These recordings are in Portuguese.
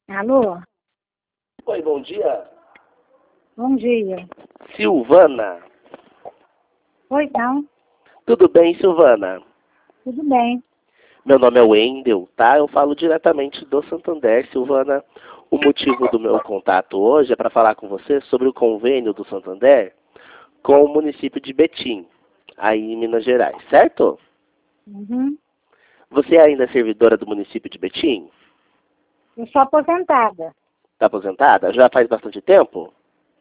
Alô? Oi, bom dia. Bom dia. Silvana. Oi, não. Tudo bem, Silvana? Tudo bem. Meu nome é Wendel, tá? Eu falo diretamente do Santander, Silvana. O motivo do meu contato hoje é para falar com você sobre o convênio do Santander com o município de Betim, aí em Minas Gerais, certo? Uhum. Você ainda é servidora do município de Betim? Eu sou aposentada. Está aposentada? Já faz bastante tempo?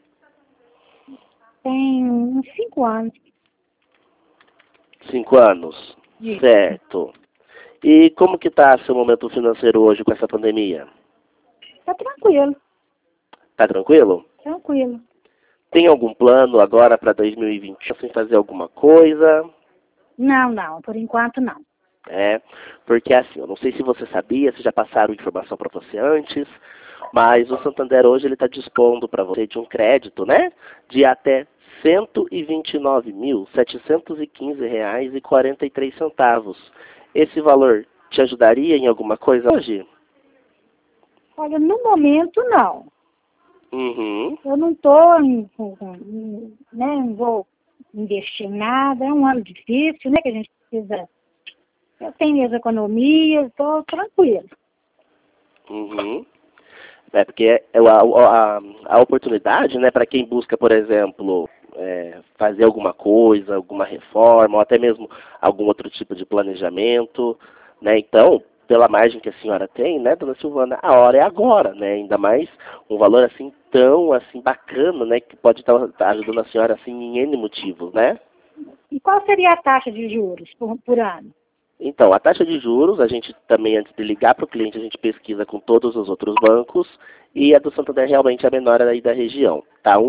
Tem uns 5 anos. 5 anos. Isso. Certo. E como que está seu momento financeiro hoje com essa pandemia? Tá tranquilo. Tá tranquilo? Tranquilo. Tem algum plano agora para 2020 sem fazer alguma coisa? Não. Por enquanto, não. É, porque assim, eu não sei se você sabia, se já passaram informação para você antes, mas o Santander hoje ele está dispondo para você de um crédito, né? De até R$ 129.715,43. Esse valor te ajudaria em alguma coisa hoje? Olha, no momento, não. Uhum. Eu não estou, né, não vou investir em nada. É um ano difícil, né, que a gente precisa. Eu tenho minhas economias, estou tranquila. Uhum. É porque a oportunidade, né, para quem busca, por exemplo, fazer alguma coisa, alguma reforma, ou até mesmo algum outro tipo de planejamento, né? Então, pela margem que a senhora tem, né, dona Silvana, a hora é agora, né? Ainda mais um valor assim tão assim bacana, né, que pode estar ajudando a senhora assim em N motivos, né? E qual seria a taxa de juros por ano? Então, a taxa de juros, a gente também, antes de ligar para o cliente, a gente pesquisa com todos os outros bancos e a do Santander realmente é a menor aí da região, tá?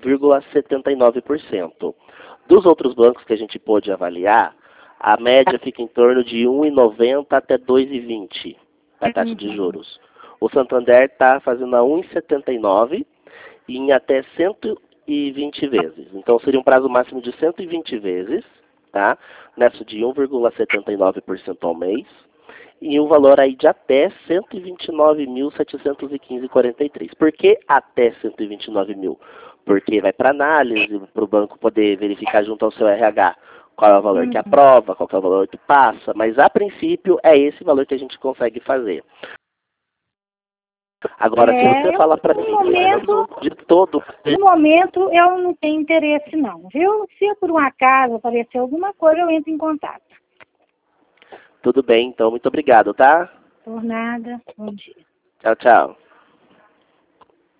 1,79%. Dos outros bancos que a gente pôde avaliar, a média fica em torno de 1,90 até 2,20 a taxa de Uhum. juros. O Santander está fazendo a 1,79 e em até 120 vezes. Então, seria um prazo máximo de 120 vezes, tá? Nessa de 1,79% ao mês, e um valor aí de até R$ 129.715,43. Por que até 129 mil? Porque vai para análise, para o banco poder verificar junto ao seu RH qual é o valor que Uhum. aprova, qual é o valor que passa, mas a princípio é esse valor que a gente consegue fazer. Agora, se você Eu, falar para no mim, momento, de todo, no momento, eu não tenho interesse não, viu? Se por um acaso aparecer alguma coisa, eu entro em contato. tudo bem, então, muito obrigado, tá? Por nada, bom dia. Tchau, tchau.